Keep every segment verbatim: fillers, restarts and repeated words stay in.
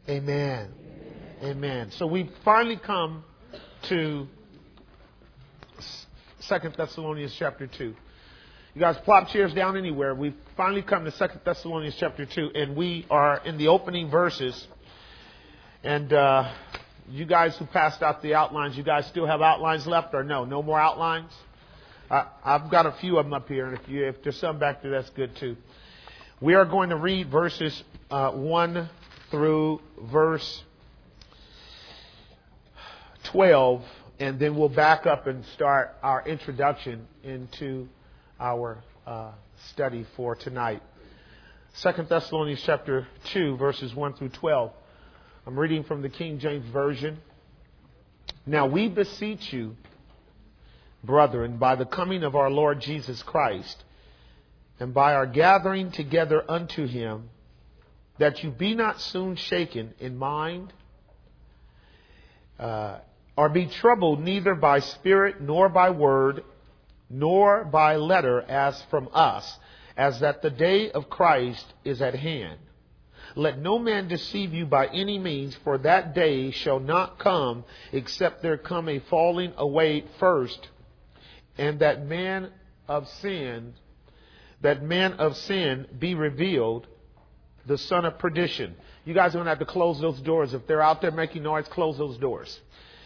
Amen. Amen. So we finally come to Second Thessalonians chapter two. You guys plop chairs down anywhere. We've finally come to Second Thessalonians chapter two, and we are in the opening verses. And uh, you guys who passed out the outlines, you guys still have outlines left or no? No more outlines? Uh, I've got a few of them up here, and if, you, if there's some back there, that's good too. We are going to read verses uh, one through verse twelve, and then we'll back up and start our introduction into our uh, study for tonight. Second Thessalonians chapter two, verses one through twelve. I'm reading from the King James Version. Now we beseech you, brethren, by the coming of our Lord Jesus Christ, and by our gathering together unto him, that you be not soon shaken in mind, uh, or be troubled neither by spirit, nor by word, nor by letter as from us, as that the day of Christ is at hand. Let no man deceive you by any means, for that day shall not come, except there come a falling away first, and that man of sin, that man of sin be revealed, the son of perdition. You guys are going to have to close those doors. If they're out there making noise, close those doors.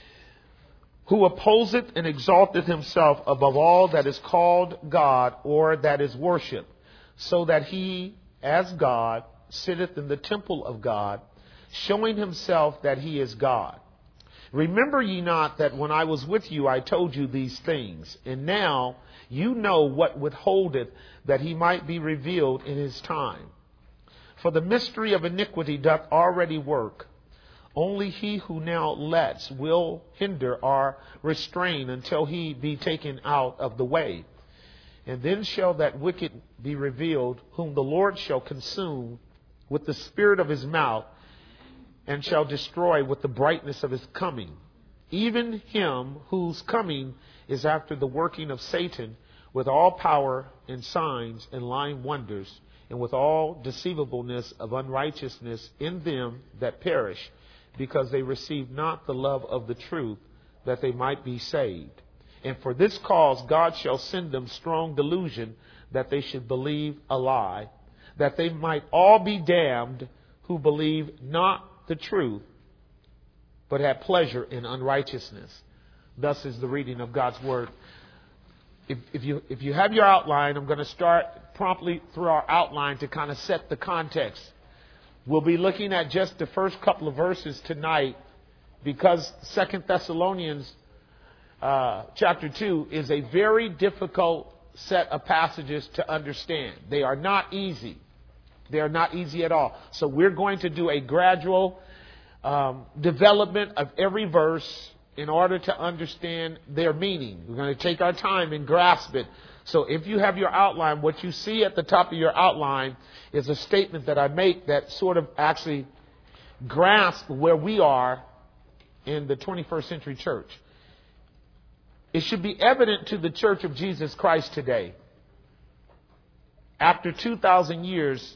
Who opposeth and exalteth himself above all that is called God or that is worshipped, so that he, as God, sitteth in the temple of God, showing himself that he is God. Remember ye not that when I was with you I told you these things, and now you know what withholdeth, that he might be revealed in his time. For the mystery of iniquity doth already work. Only he who now lets will hinder or restrain until he be taken out of the way. And then shall that wicked be revealed, whom the Lord shall consume with the spirit of his mouth, and shall destroy with the brightness of his coming. Even him whose coming is after the working of Satan, with all power and signs and lying wonders, and with all deceivableness of unrighteousness in them that perish, because they receive not the love of the truth, that they might be saved. And for this cause God shall send them strong delusion, that they should believe a lie, that they might all be damned who believe not the truth, but have pleasure in unrighteousness. Thus is the reading of God's word. If, if you if you have your outline, I'm going to start promptly through our outline to kind of set the context. We'll be looking at just the first couple of verses tonight, because Second Thessalonians uh, chapter two is a very difficult set of passages to understand. They are not easy. They are not easy at all. So we're going to do a gradual um, development of every verse in order to understand their meaning. We're going to take our time and grasp it. So if you have your outline, what you see at the top of your outline is a statement that I make that sort of actually grasps where we are in the twenty-first century church. It should be evident to the Church of Jesus Christ today, after two thousand years,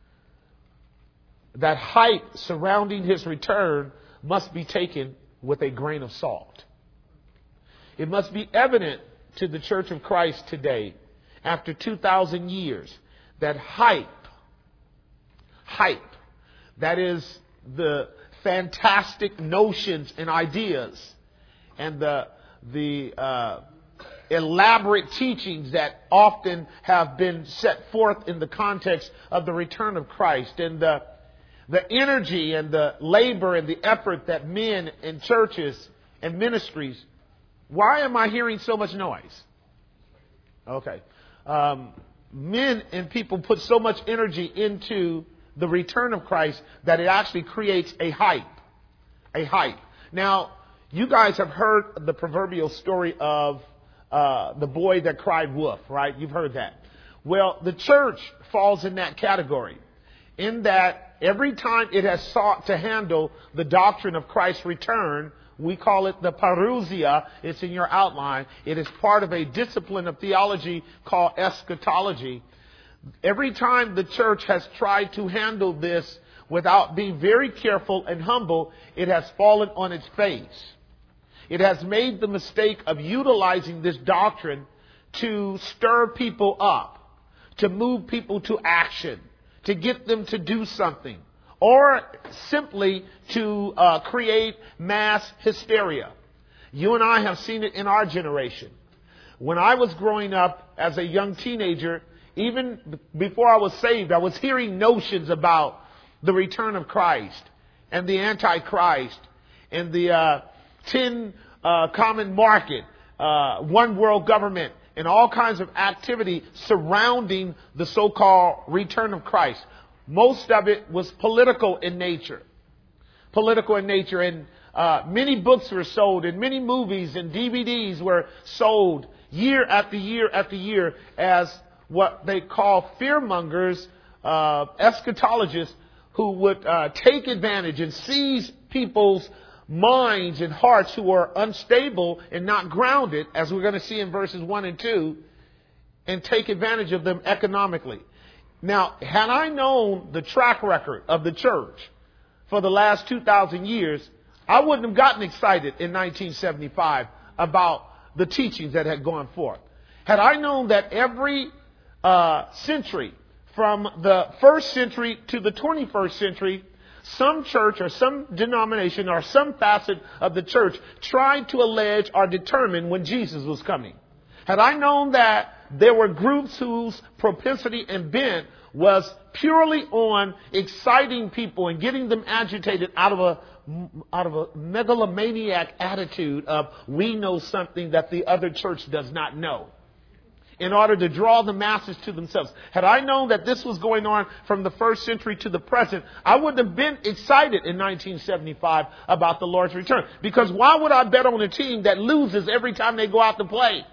that hype surrounding his return must be taken with a grain of salt. It must be evident to the Church of Christ today, after two thousand years, that hype, hype, that is the fantastic notions and ideas and the, the uh, elaborate teachings that often have been set forth in the context of the return of Christ, and the The energy and the labor and the effort that men in churches and ministries. Why am I hearing so much noise? Okay. Um, men and people put so much energy into the return of Christ that it actually creates a hype. A hype. Now, you guys have heard the proverbial story of uh, the boy that cried wolf, right? You've heard that. Well, the church falls in that category, in that every time it has sought to handle the doctrine of Christ's return, we call it the parousia. It's in your outline. It is part of a discipline of theology called eschatology. Every time the church has tried to handle this without being very careful and humble, it has fallen on its face. It has made the mistake of utilizing this doctrine to stir people up, to move people to action, to get them to do something, or simply to uh, create mass hysteria. You and I have seen it in our generation. When I was growing up as a young teenager, even before I was saved, I was hearing notions about the return of Christ and the Antichrist and the uh, ten uh, common market, uh, one world government, and all kinds of activity surrounding the so-called return of Christ. Most of it was political in nature. Political in nature. And uh, many books were sold, and many movies and D V Ds were sold year after year after year as what they call fearmongers, uh, eschatologists, who would uh, take advantage and seize people's minds and hearts who are unstable and not grounded, as we're going to see in verses one and two, and take advantage of them economically. Now, had I known the track record of the church for the last two thousand years, I wouldn't have gotten excited in nineteen seventy-five about the teachings that had gone forth. Had I known that every uh, century, from the first century to the twenty-first century, some church or some denomination or some facet of the church tried to allege or determine when Jesus was coming. Had I known that there were groups whose propensity and bent was purely on exciting people and getting them agitated out of a out of a megalomaniac attitude of we know something that the other church does not know, in order to draw the masses to themselves. Had I known that this was going on from the first century to the present, I wouldn't have been excited in nineteen seventy-five about the Lord's return. Because why would I bet on a team that loses every time they go out to play?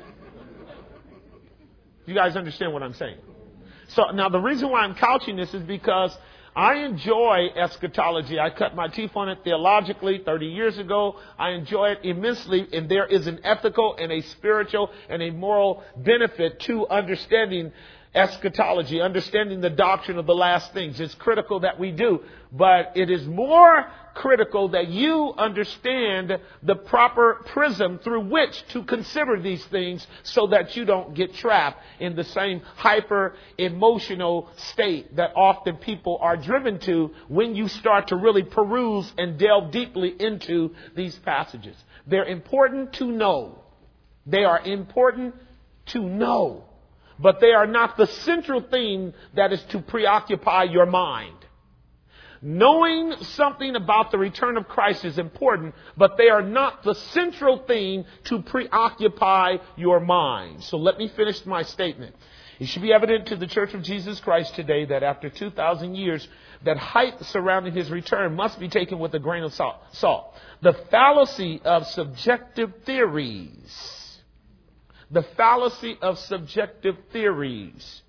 You guys understand what I'm saying? So now the reason why I'm couching this is because I enjoy eschatology. I cut my teeth on it theologically thirty years ago. I enjoy it immensely, and there is an ethical and a spiritual and a moral benefit to understanding eschatology, understanding the doctrine of the last things. It's critical that we do, but it is more critical that you understand the proper prism through which to consider these things so that you don't get trapped in the same hyper emotional state that often people are driven to when you start to really peruse and delve deeply into these passages. They're important to know. They are important to know. But they are not the central thing that is to preoccupy your mind. Knowing something about the return of Christ is important, but they are not the central thing to preoccupy your mind. So let me finish my statement. It should be evident to the Church of Jesus Christ today that after two thousand years, that hype surrounding his return must be taken with a grain of salt. The fallacy of subjective theories. The fallacy of subjective theories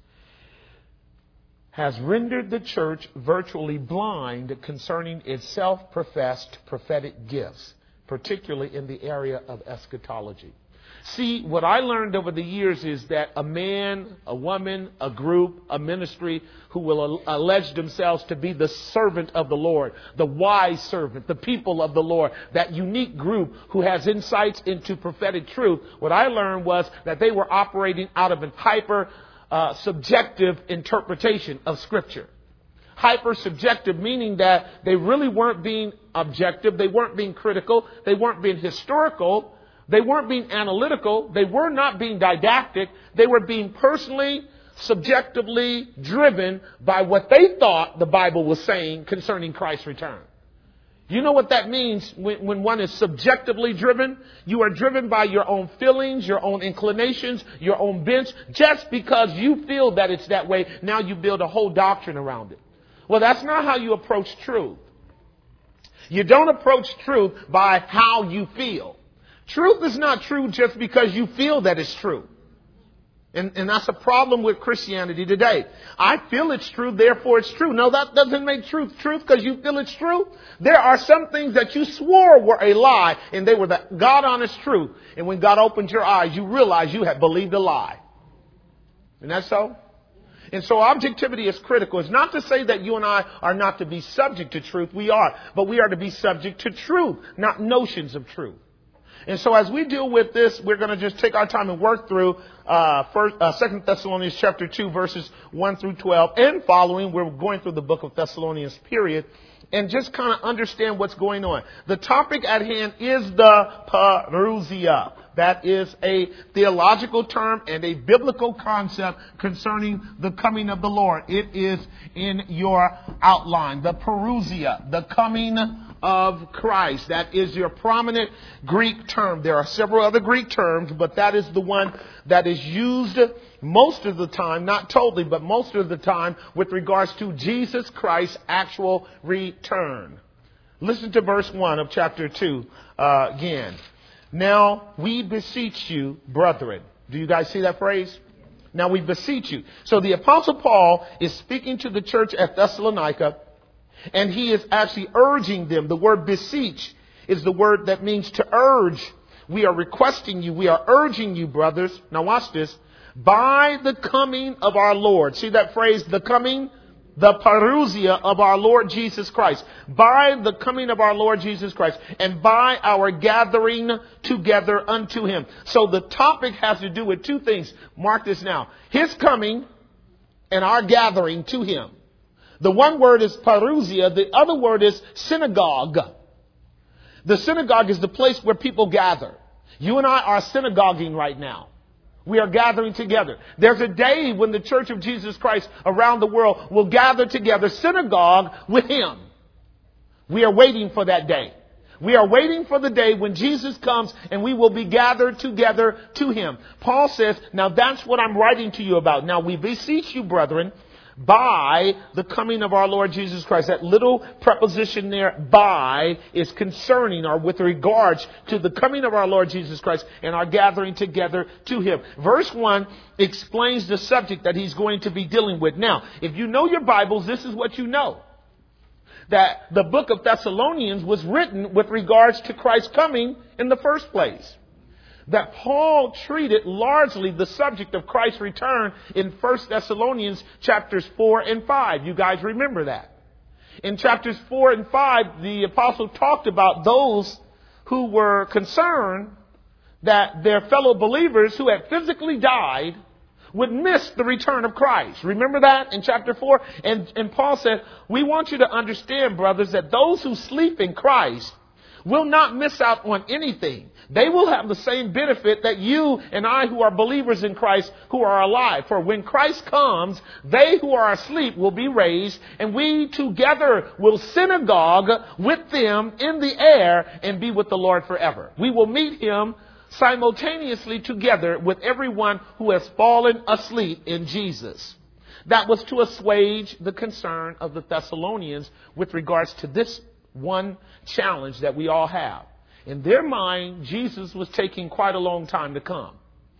has rendered the church virtually blind concerning its self-professed prophetic gifts, particularly in the area of eschatology. See, what I learned over the years is that a man, a woman, a group, a ministry who will allege themselves to be the servant of the Lord, the wise servant, the people of the Lord, that unique group who has insights into prophetic truth, what I learned was that they were operating out of a hyper uh, subjective interpretation of Scripture. Hyper subjective, meaning that they really weren't being objective, they weren't being critical, they weren't being historical, they weren't being analytical. They were not being didactic. They were being personally, subjectively driven by what they thought the Bible was saying concerning Christ's return. You know what that means when, when one is subjectively driven? You are driven by your own feelings, your own inclinations, your own bents. Just because you feel that it's that way, now you build a whole doctrine around it. Well, that's not how you approach truth. You don't approach truth by how you feel. Truth is not true just because you feel that it's true. And, and that's a problem with Christianity today. I feel it's true, therefore it's true. No, that doesn't make truth truth because you feel it's true. There are some things that you swore were a lie, and they were the God-honest truth. And when God opened your eyes, you realized you had believed a lie. Isn't that so? And so objectivity is critical. It's not to say that you and I are not to be subject to truth. We are. But we are to be subject to truth, not notions of truth. And so as we deal with this, we're going to just take our time and work through uh, first, uh, Second Thessalonians chapter two, verses one through twelve and following. We're going through the book of Thessalonians, period, and just kind of understand what's going on. The topic at hand is the parousia. That is a theological term and a biblical concept concerning the coming of the Lord. It is in your outline. The parousia, the coming of Christ. That is your prominent Greek term. There are several other Greek terms, but that is the one that is used most of the time, not totally, but most of the time with regards to Jesus Christ's actual return. Listen to verse one of chapter two uh, again. Now we beseech you, brethren. Do you guys see that phrase? Now we beseech you. So the Apostle Paul is speaking to the church at Thessalonica, and he is actually urging them. The word beseech is the word that means to urge. We are requesting you. We are urging you, brothers. Now watch this. By the coming of our Lord. See that phrase, the coming? The parousia of our Lord Jesus Christ. By the coming of our Lord Jesus Christ. And by our gathering together unto him. So the topic has to do with two things. Mark this now. His coming and our gathering to him. The one word is parousia. The other word is synagogue. The synagogue is the place where people gather. You and I are synagoguing right now. We are gathering together. There's a day when the Church of Jesus Christ around the world will gather together, synagogue with him. We are waiting for that day. We are waiting for the day when Jesus comes and we will be gathered together to him. Paul says, now that's what I'm writing to you about. Now we beseech you, brethren, by the coming of our Lord Jesus Christ. That little preposition there, by, is concerning or with regards to the coming of our Lord Jesus Christ and our gathering together to him. Verse one explains the subject that he's going to be dealing with. Now, if you know your Bibles, this is what you know. That the book of Thessalonians was written with regards to Christ's coming in the first place. That Paul treated largely the subject of Christ's return in First Thessalonians chapters four and five. You guys remember that. In chapters four and five, the apostle talked about those who were concerned that their fellow believers who had physically died would miss the return of Christ. Remember that in chapter four? And, and Paul said, we want you to understand, brothers, that those who sleep in Christ will not miss out on anything. They will have the same benefit that you and I who are believers in Christ who are alive. For when Christ comes, they who are asleep will be raised, and we together will synagogue with them in the air and be with the Lord forever. We will meet him simultaneously together with everyone who has fallen asleep in Jesus. That was to assuage the concern of the Thessalonians with regards to this one challenge that we all have. In their mind, Jesus was taking quite a long time to come.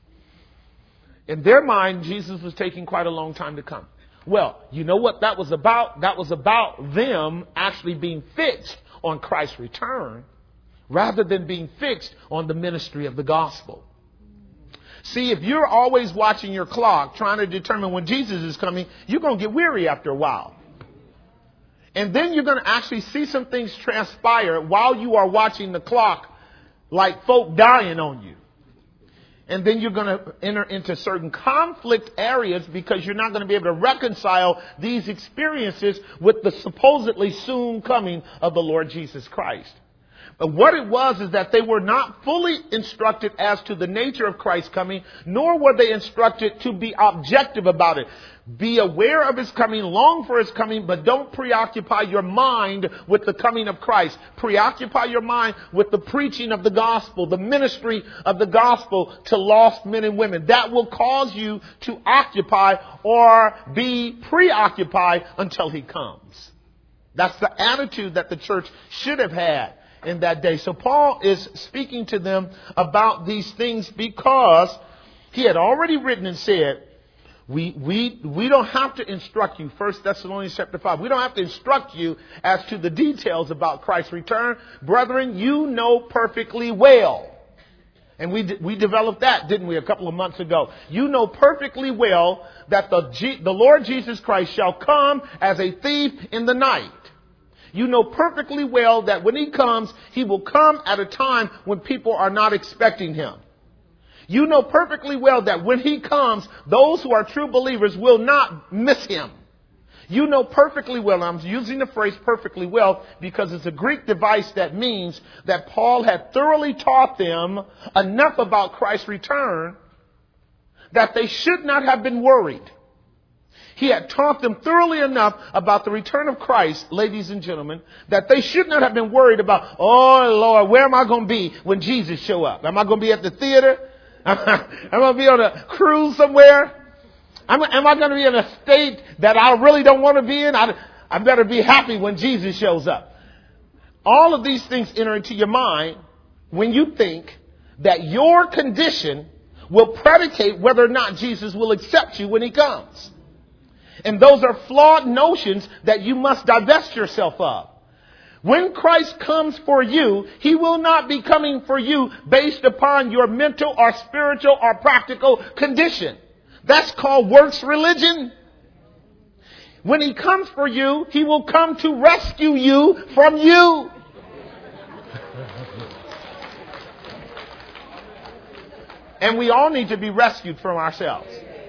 In their mind, Jesus was taking quite a long time to come. Well, you know what that was about? That was about them actually being fixed on Christ's return rather than being fixed on the ministry of the gospel. See, if you're always watching your clock trying to determine when Jesus is coming, you're going to get weary after a while. And then you're going to actually see some things transpire while you are watching the clock, like folk dying on you. And then you're going to enter into certain conflict areas because you're not going to be able to reconcile these experiences with the supposedly soon coming of the Lord Jesus Christ. But what it was is that they were not fully instructed as to the nature of Christ's coming, nor were they instructed to be objective about it. Be aware of his coming, long for his coming, but don't preoccupy your mind with the coming of Christ. Preoccupy your mind with the preaching of the gospel, the ministry of the gospel to lost men and women. That will cause you to occupy or be preoccupied until he comes. That's the attitude that the church should have had in that day. So Paul is speaking to them about these things because he had already written and said, we we we don't have to instruct you, First Thessalonians chapter five, we don't have to instruct you as to the details about Christ's return. Brethren, you know perfectly well. And we we developed that, didn't we, a couple of months ago? You know perfectly well that the, G, the Lord Jesus Christ shall come as a thief in the night. You know perfectly well that when he comes, he will come at a time when people are not expecting him. You know perfectly well that when he comes, those who are true believers will not miss him. You know perfectly well, I'm using the phrase perfectly well because it's a Greek device that means that Paul had thoroughly taught them enough about Christ's return that they should not have been worried. He had taught them thoroughly enough about the return of Christ, ladies and gentlemen, that they should not have been worried about, oh Lord, where am I going to be when Jesus show up? Am I going to be at the theater? Am I going to be on a cruise somewhere? Am I going to be in a state that I really don't want to be in? I, I better be happy when Jesus shows up. All of these things enter into your mind when you think that your condition will predicate whether or not Jesus will accept you when he comes. And those are flawed notions that you must divest yourself of. When Christ comes for you, he will not be coming for you based upon your mental or spiritual or practical condition. That's called works religion. When he comes for you, he will come to rescue you from you. And we all need to be rescued from ourselves.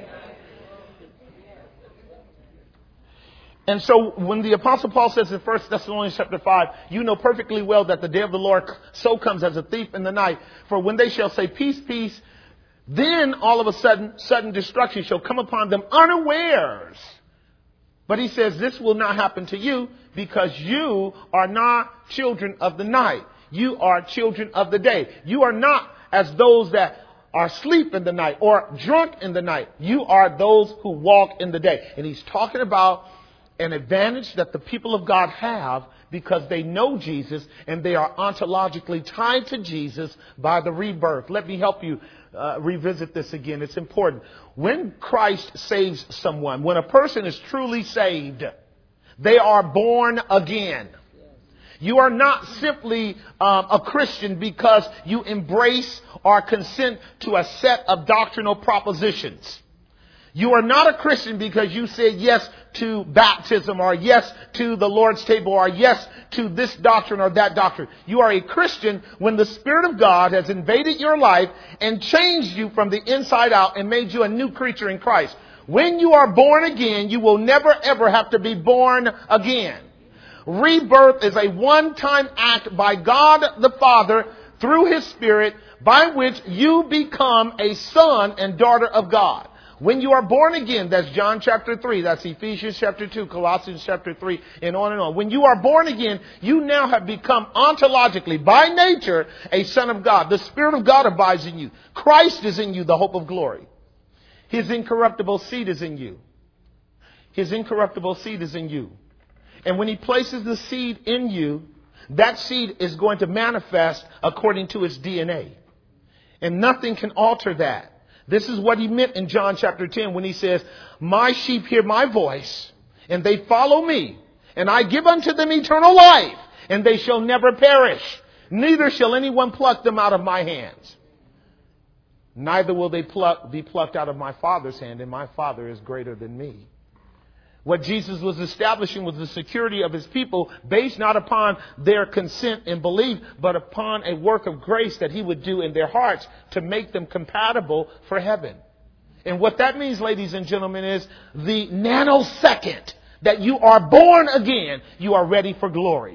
And so when the Apostle Paul says in First Thessalonians chapter five, you know perfectly well that the day of the Lord so comes as a thief in the night. For when they shall say peace, peace, then all of a sudden, sudden destruction shall come upon them unawares. But he says this will not happen to you because you are not children of the night. You are children of the day. You are not as those that are asleep in the night or drunk in the night. You are those who walk in the day. And he's talking about an advantage that the people of God have because they know Jesus and they are ontologically tied to Jesus by the rebirth. Let me help you uh, revisit this again. It's important. When Christ saves someone, when a person is truly saved, they are born again. You are not simply um, a Christian because you embrace or consent to a set of doctrinal propositions. You are not a Christian because you said yes to baptism or yes to the Lord's table or yes to this doctrine or that doctrine. You are a Christian when the Spirit of God has invaded your life and changed you from the inside out and made you a new creature in Christ. When you are born again, you will never ever have to be born again. Rebirth is a one-time act by God the Father through His Spirit by which you become a son and daughter of God. When you are born again, that's John chapter three, that's Ephesians chapter two, Colossians chapter three, and on and on. When you are born again, you now have become ontologically, by nature, a son of God. The Spirit of God abides in you. Christ is in you, the hope of glory. His incorruptible seed is in you. His incorruptible seed is in you. And when He places the seed in you, that seed is going to manifest according to its D N A. And nothing can alter that. This is what He meant in John chapter ten when He says, my sheep hear my voice and they follow me, and I give unto them eternal life, and they shall never perish. Neither shall anyone pluck them out of my hands. Neither will they pluck, be plucked out of my Father's hand, and my Father is greater than me. What Jesus was establishing was the security of His people based not upon their consent and belief, but upon a work of grace that He would do in their hearts to make them compatible for heaven. And what that means, ladies and gentlemen, is the nanosecond that you are born again, you are ready for glory.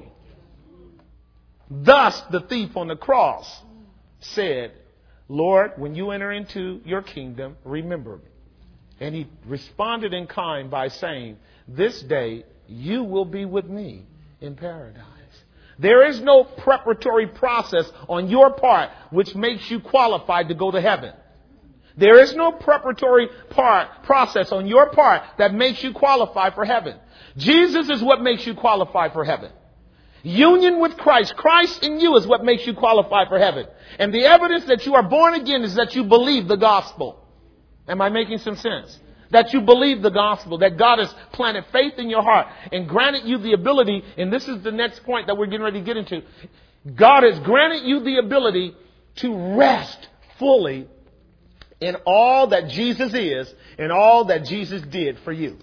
Thus, the thief on the cross said, Lord, when you enter into your kingdom, remember me. And he responded in kind by saying, this day you will be with me in paradise. There is no preparatory process on your part which makes you qualified to go to heaven. There is no preparatory part, process on your part that makes you qualify for heaven. Jesus is what makes you qualify for heaven. Union with Christ, Christ in you is what makes you qualify for heaven. And the evidence that you are born again is that you believe the gospel. Am I making some sense? That you believe the gospel, that God has planted faith in your heart and granted you the ability, and this is the next point that we're getting ready to get into. God has granted you the ability to rest fully in all that Jesus is and all that Jesus did for you.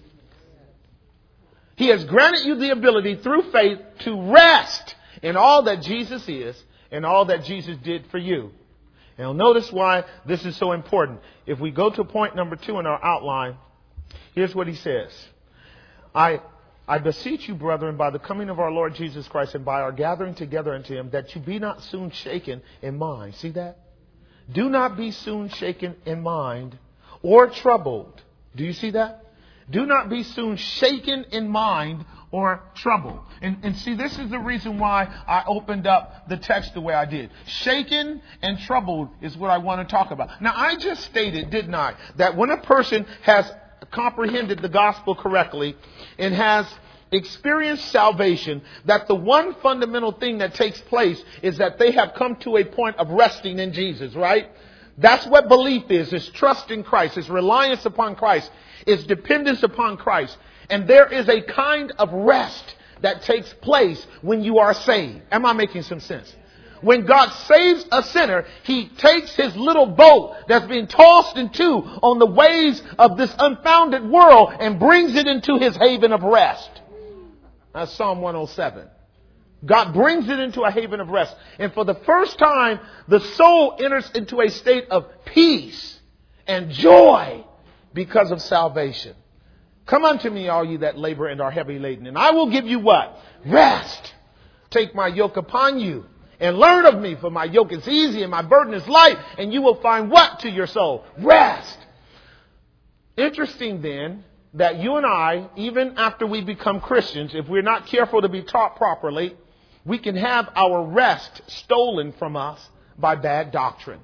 He has granted you the ability through faith to rest in all that Jesus is and all that Jesus did for you. Now notice why this is so important. If we go to point number two in our outline, here's what he says. I I beseech you, brethren, by the coming of our Lord Jesus Christ and by our gathering together unto him, that you be not soon shaken in mind. See that? Do not be soon shaken in mind or troubled. Do you see that? Do not be soon shaken in mind or troubled. And, and see, this is the reason why I opened up the text the way I did. Shaken and troubled is what I want to talk about. Now, I just stated, didn't I, that when a person has comprehended the gospel correctly and has experienced salvation, that the one fundamental thing that takes place is that they have come to a point of resting in Jesus, right? That's what belief is. It's trust in Christ. It's reliance upon Christ. It's dependence upon Christ. And there is a kind of rest that takes place when you are saved. Am I making some sense? When God saves a sinner, he takes his little boat that's being tossed in two on the waves of this unfounded world and brings it into his haven of rest. That's Psalm one oh seven. God brings it into a haven of rest. And for the first time, the soul enters into a state of peace and joy because of salvation. Come unto me, all you that labor and are heavy laden, and I will give you what? Rest. Take my yoke upon you and learn of me, for my yoke is easy and my burden is light, and you will find what to your soul? Rest. Interesting then that you and I, even after we become Christians, if we're not careful to be taught properly, we can have our rest stolen from us by bad doctrine.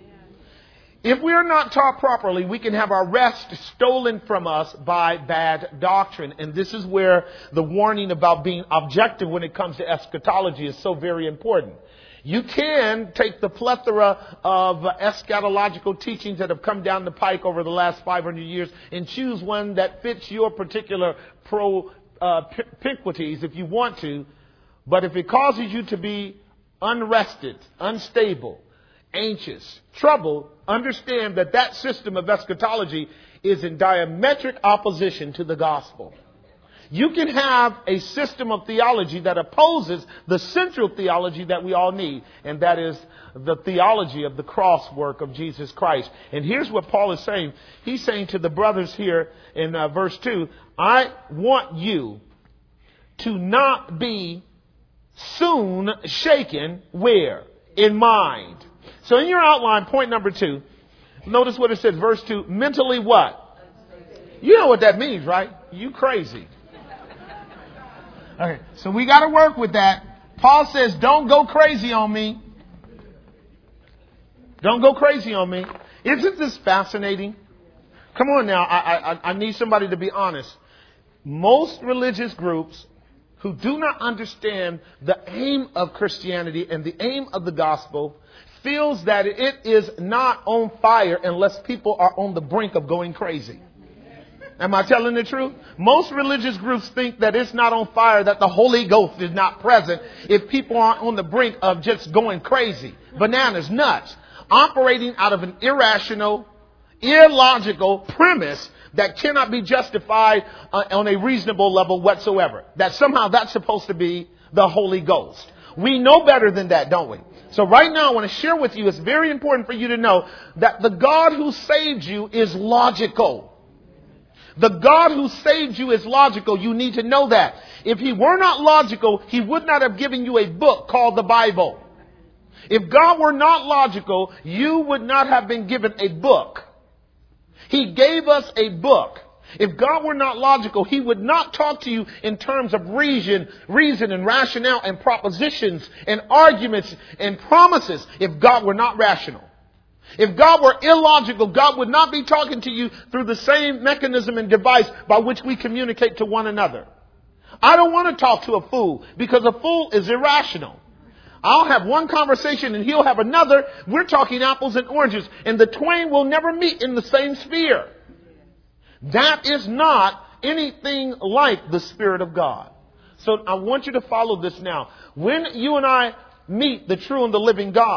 If we are not taught properly, we can have our rest stolen from us by bad doctrine. And this is where the warning about being objective when it comes to eschatology is so very important. You can take the plethora of eschatological teachings that have come down the pike over the last five hundred years and choose one that fits your particular propinquities if you want to. But if it causes you to be unrested, unstable, anxious, troubled, understand that that system of eschatology is in diametric opposition to the gospel. You can have a system of theology that opposes the central theology that we all need, and that is the theology of the cross work of Jesus Christ. And here's what Paul is saying. He's saying to the brothers here in uh, verse two, I want you to not be soon shaken where? In mind. So in your outline, point number two, notice what it says, verse two, mentally what? You know what that means, right? You crazy. Okay, so we got to work with that. Paul says, don't go crazy on me. Don't go crazy on me. Isn't this fascinating? Come on now, I, I, I need somebody to be honest. Most religious groups who do not understand the aim of Christianity and the aim of the gospel feels that it is not on fire unless people are on the brink of going crazy. Am I telling the truth? Most religious groups think that it's not on fire, that the Holy Ghost is not present if people aren't on the brink of just going crazy, bananas, nuts, operating out of an irrational, illogical premise that cannot be justified uh, on a reasonable level whatsoever. That somehow that's supposed to be the Holy Ghost. We know better than that, don't we? So right now I want to share with you, it's very important for you to know that the God who saved you is logical. The God who saved you is logical. You need to know that. If he were not logical, he would not have given you a book called the Bible. If God were not logical, you would not have been given a book. He gave us a book. If God were not logical, he would not talk to you in terms of reason, reason and rationale and propositions and arguments and promises if God were not rational. If God were illogical, God would not be talking to you through the same mechanism and device by which we communicate to one another. I don't want to talk to a fool because a fool is irrational. I'll have one conversation and he'll have another. We're talking apples and oranges, and the twain will never meet in the same sphere. That is not anything like the Spirit of God. So I want you to follow this now. When you and I meet the true and the living God,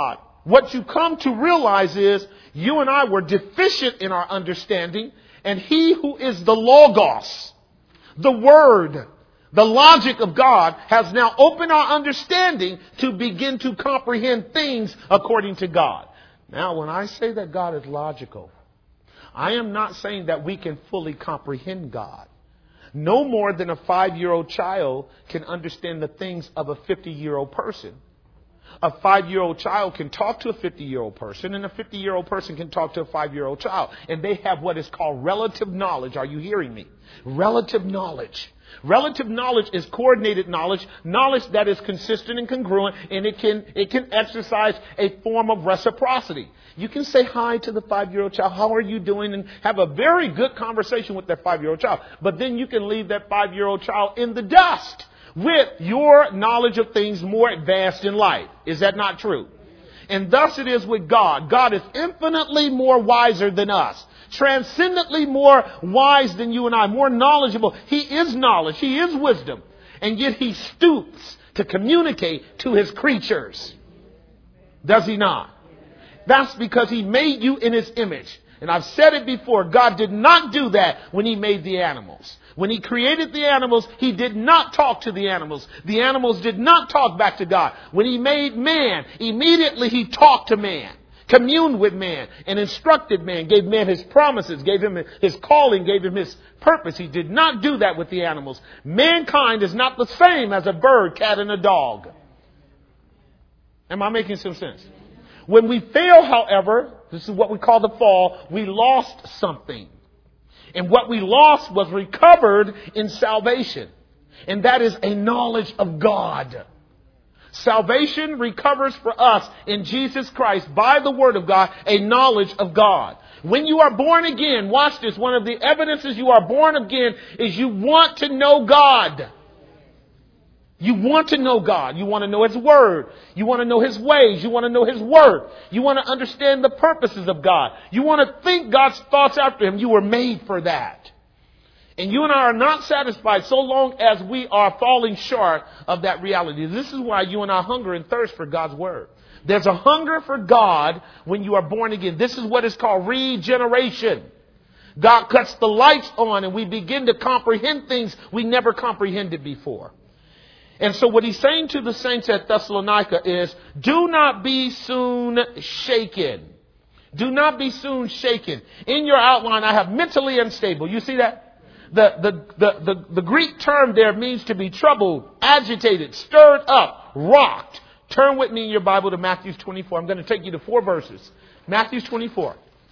what you come to realize is you and I were deficient in our understanding, and he who is the Logos, the Word, the logic of God, has now opened our understanding to begin to comprehend things according to God. Now, when I say that God is logical, I am not saying that we can fully comprehend God. No more than a five-year-old child can understand the things of a fifty-year-old person. A five-year-old child can talk to a fifty-year-old person, and a fifty-year-old person can talk to a five-year-old child. And they have what is called relative knowledge. Are you hearing me? Relative knowledge. Relative knowledge is coordinated knowledge, knowledge that is consistent and congruent, and it can it can exercise a form of reciprocity. You can say hi to the five-year-old child, how are you doing, and have a very good conversation with that five-year-old child. But then you can leave that five-year-old child in the dust with your knowledge of things more advanced in life. Is that not true? And thus it is with God. God is infinitely more wiser than us. Transcendently more wise than you and I. More knowledgeable. He is knowledge. He is wisdom. And yet he stoops to communicate to his creatures. Does he not? That's because he made you in his image. And I've said it before. God did not do that when he made the animals. When he created the animals, he did not talk to the animals. The animals did not talk back to God. When he made man, immediately he talked to man, communed with man, and instructed man, gave man his promises, gave him his calling, gave him his purpose. He did not do that with the animals. Mankind is not the same as a bird, cat, and a dog. Am I making some sense? When we fail, however, this is what we call the fall, we lost something. And what we lost was recovered in salvation. And that is a knowledge of God. Salvation recovers for us in Jesus Christ by the Word of God, a knowledge of God. When you are born again, watch this, one of the evidences you are born again is you want to know God. You want to know God. You want to know His Word. You want to know His ways. You want to know His Word. You want to understand the purposes of God. You want to think God's thoughts after Him. You were made for that. And you and I are not satisfied so long as we are falling short of that reality. This is why you and I hunger and thirst for God's Word. There's a hunger for God when you are born again. This is what is called regeneration. God cuts the lights on and we begin to comprehend things we never comprehended before. And so what he's saying to the saints at Thessalonica is, do not be soon shaken. Do not be soon shaken. In your outline, I have mentally unstable. You see that? The, the, the, the, the Greek term there means to be troubled, agitated, stirred up, rocked. Turn with me in your Bible to Matthew twenty-four. I'm going to take you to four verses. Matthew twenty-four.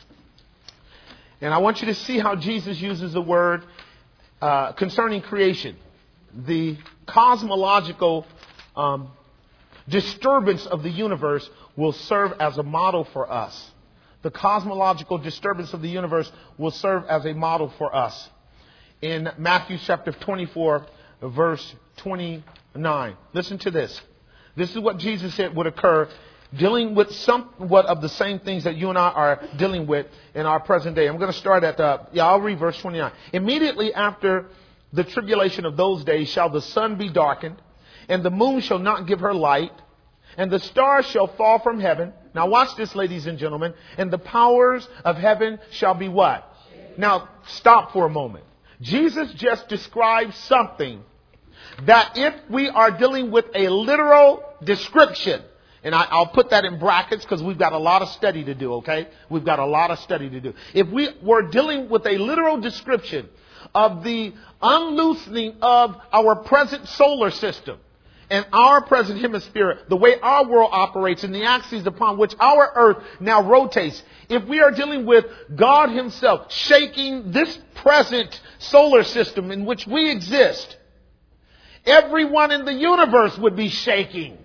And I want you to see how Jesus uses the word uh, concerning creation. The cosmological um, disturbance of the universe will serve as a model for us. The cosmological disturbance of the universe will serve as a model for us. In Matthew chapter twenty-four, verse twenty-nine. Listen to this. This is what Jesus said would occur, dealing with somewhat of the same things that you and I are dealing with in our present day. I'm going to start at, uh, yeah, I'll read verse twenty-nine. Immediately after the tribulation of those days shall the sun be darkened, and the moon shall not give her light, and the stars shall fall from heaven. Now watch this, ladies and gentlemen. And the powers of heaven shall be what? Now stop for a moment. Jesus just described something that if we are dealing with a literal description, and I, I'll put that in brackets because we've got a lot of study to do, okay? We've got a lot of study to do. If we were dealing with a literal description of the unloosening of our present solar system and our present hemisphere, the way our world operates and the axes upon which our earth now rotates, if we are dealing with God Himself shaking this present solar system in which we exist, everyone in the universe would be shaking.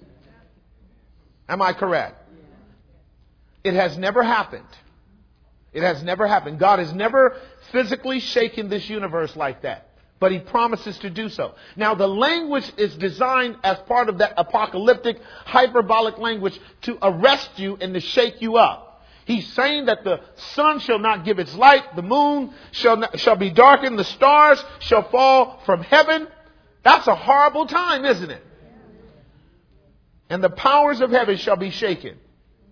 Am I correct? It has never happened. It has never happened. God has never physically shaken this universe like that. But He promises to do so. Now, the language is designed as part of that apocalyptic, hyperbolic language to arrest you and to shake you up. He's saying that the sun shall not give its light, the moon shall not, shall be darkened, the stars shall fall from heaven. That's a horrible time, isn't it? And the powers of heaven shall be shaken.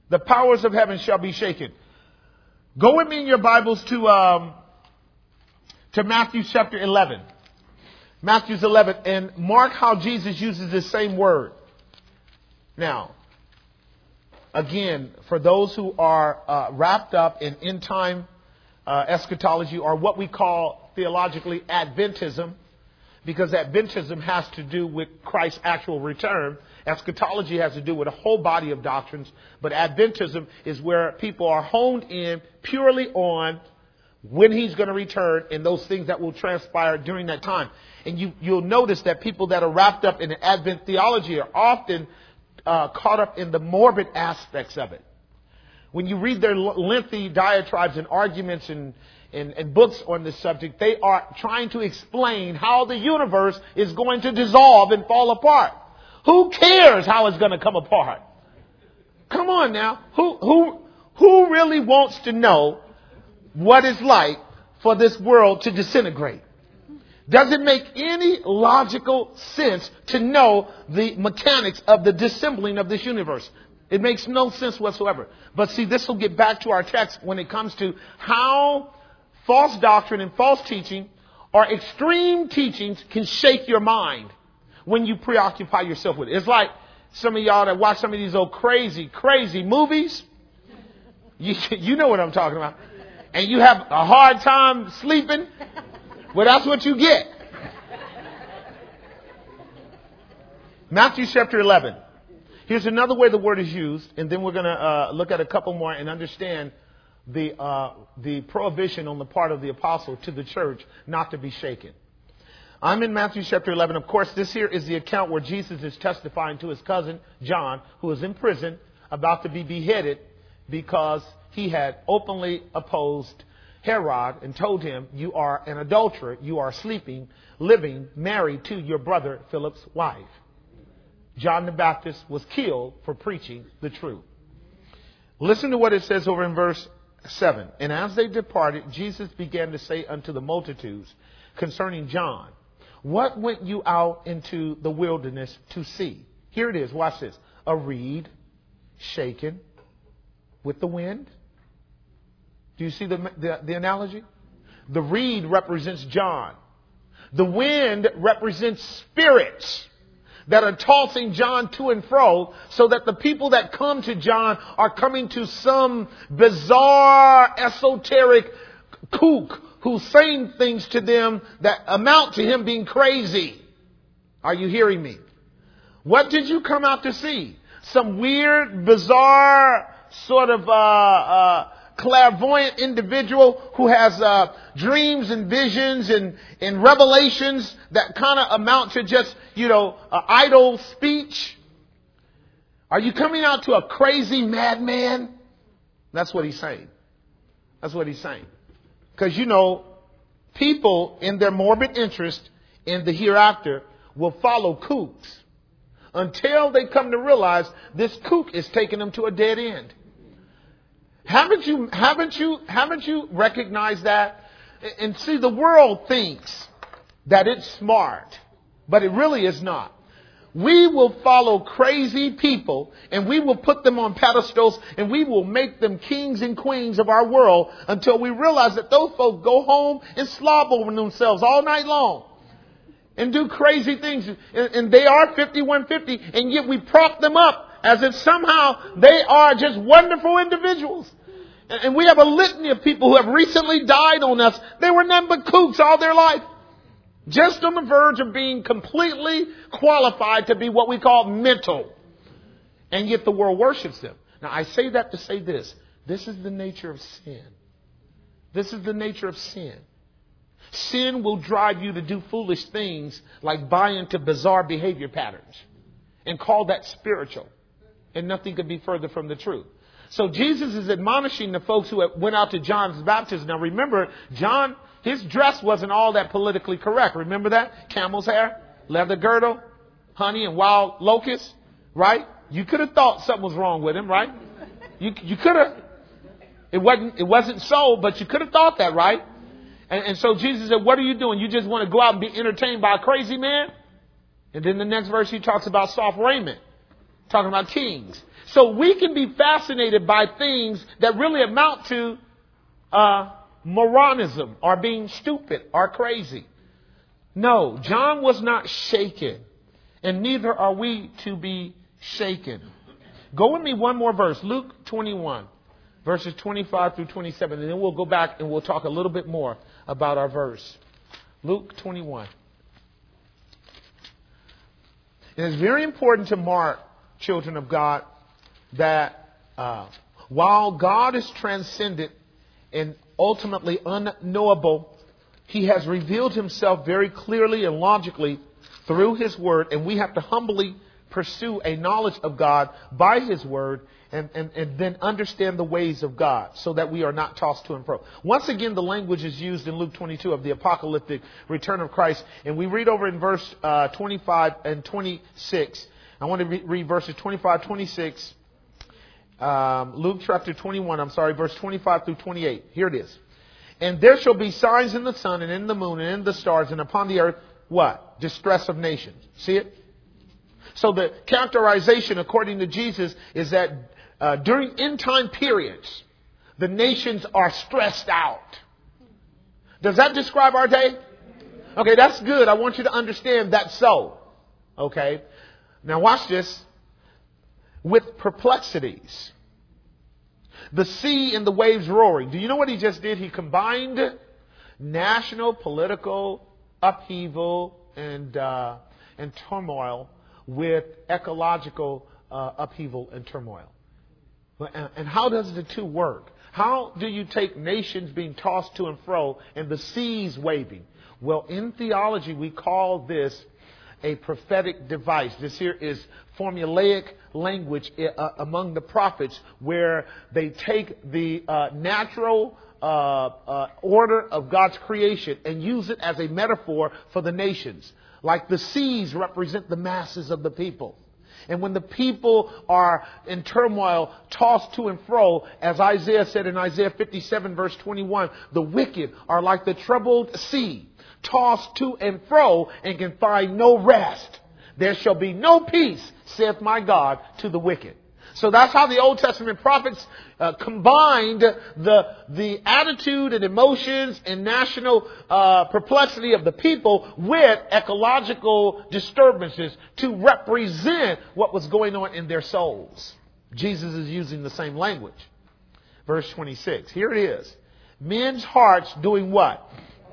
The powers of heaven shall be shaken. Go with me in your Bibles to um, to Matthew chapter eleven. Matthew eleven, and mark how Jesus uses the same word. Now, again, for those who are uh, wrapped up in end time uh, eschatology, or what we call theologically Adventism, because Adventism has to do with Christ's actual return. Eschatology has to do with a whole body of doctrines, but Adventism is where people are honed in purely on when he's going to return and those things that will transpire during that time. And you, you'll notice that people that are wrapped up in Advent theology are often uh, caught up in the morbid aspects of it. When you read their lengthy diatribes and arguments and, and, and books on this subject, they are trying to explain how the universe is going to dissolve and fall apart. Who cares how it's going to come apart? Come on now. Who, who, who really wants to know what it's like for this world to disintegrate? Does it make any logical sense to know the mechanics of the dissembling of this universe? It makes no sense whatsoever. But see, this will get back to our text when it comes to how false doctrine and false teaching or extreme teachings can shake your mind when you preoccupy yourself with it. It's like some of y'all that watch some of these old crazy, crazy movies. You, you know what I'm talking about. And you have a hard time sleeping. Well, that's what you get. Matthew chapter eleven. Here's another way the word is used, and then we're going to uh, look at a couple more and understand the uh, the prohibition on the part of the apostle to the church not to be shaken. I'm in Matthew chapter eleven. Of course, this here is the account where Jesus is testifying to his cousin John, who is in prison, about to be beheaded because he had openly opposed Herod and told him, you are an adulterer, you are sleeping, living, married to your brother Philip's wife. John the Baptist was killed for preaching the truth. Listen to what it says over in verse seven. And as they departed, Jesus began to say unto the multitudes concerning John, what went you out into the wilderness to see? Here it is. Watch this. A reed shaken with the wind. Do you see the, the, the analogy? The reed represents John. The wind represents spirits that are tossing John to and fro, so that the people that come to John are coming to some bizarre, esoteric kook who's saying things to them that amount to him being crazy. Are you hearing me? What did you come out to see? Some weird, bizarre, sort of uh, uh, clairvoyant individual who has uh, dreams and visions and, and revelations that kind of amount to just, you know, uh, idle speech? Are you coming out to a crazy madman? That's what he's saying. That's what he's saying. Because, you know, people in their morbid interest in the hereafter will follow kooks until they come to realize this kook is taking them to a dead end. Haven't you, haven't you, haven't you recognized that? And see, the world thinks that it's smart, but it really is not. We will follow crazy people and we will put them on pedestals and we will make them kings and queens of our world until we realize that those folks go home and slob over themselves all night long and do crazy things. And they are fifty-one fifty, and yet we prop them up as if somehow they are just wonderful individuals. And we have a litany of people who have recently died on us. They were nothing but kooks all their life. Just on the verge of being completely qualified to be what we call mental. And yet the world worships them. Now, I say that to say this. This is the nature of sin. This is the nature of sin. Sin will drive you to do foolish things like buy into bizarre behavior patterns and call that spiritual. And nothing could be further from the truth. So Jesus is admonishing the folks who went out to John's baptism. Now remember, John, his dress wasn't all that politically correct. Remember that? Camel's hair, leather girdle, honey and wild locusts, right? You could have thought something was wrong with him, right? You, you could have. It wasn't, it wasn't so, but you could have thought that, right? And, and so Jesus said, what are you doing? You just want to go out and be entertained by a crazy man? And then the next verse he talks about soft raiment. Talking about kings. So we can be fascinated by things that really amount to uh, moronism or being stupid or crazy. No, John was not shaken, and neither are we to be shaken. Go with me one more verse, Luke twenty-one, verses twenty-five through twenty-seven, and then we'll go back and we'll talk a little bit more about our verse. Luke twenty-one. It is very important to mark, children of God, that uh, while God is transcendent and ultimately unknowable, He has revealed Himself very clearly and logically through His Word, and we have to humbly pursue a knowledge of God by His Word and, and, and then understand the ways of God so that we are not tossed to and fro. Once again, the language is used in Luke twenty-two of the apocalyptic return of Christ, and we read over in verse uh, twenty-five and twenty-six. I want to re- read verses twenty-five, twenty-six, um, Luke chapter twenty-one, I'm sorry, verse twenty-five through twenty-eight. Here it is. And there shall be signs in the sun and in the moon and in the stars and upon the earth, what? Distress of nations. See it? So the characterization, according to Jesus, is that uh, during end time periods, the nations are stressed out. Does that describe our day? Okay, that's good. I want you to understand that's so. Okay. Now watch this. With perplexities, the sea and the waves roaring. Do you know what he just did? He combined national political upheaval and uh, and turmoil with ecological uh, upheaval and turmoil. And, and how does the two work? How do you take nations being tossed to and fro and the seas waving? Well, in theology, we call this a prophetic device. This here is formulaic language uh, among the prophets, where they take the uh, natural uh, uh, order of God's creation and use it as a metaphor for the nations. Like the seas represent the masses of the people. And when the people are in turmoil, tossed to and fro, as Isaiah said in Isaiah fifty-seven verse twenty-one, the wicked are like the troubled sea, tossed to and fro and can find no rest. There shall be no peace, saith my God, to the wicked. So that's how the Old Testament prophets uh, combined the the attitude and emotions and national uh, perplexity of the people with ecological disturbances to represent what was going on in their souls. Jesus is using the same language. Verse twenty-six. Here it is. Men's hearts doing what?